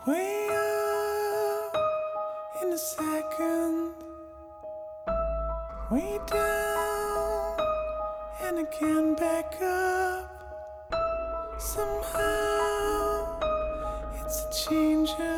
Way up in a second, way down and again back up. Somehow it's a change.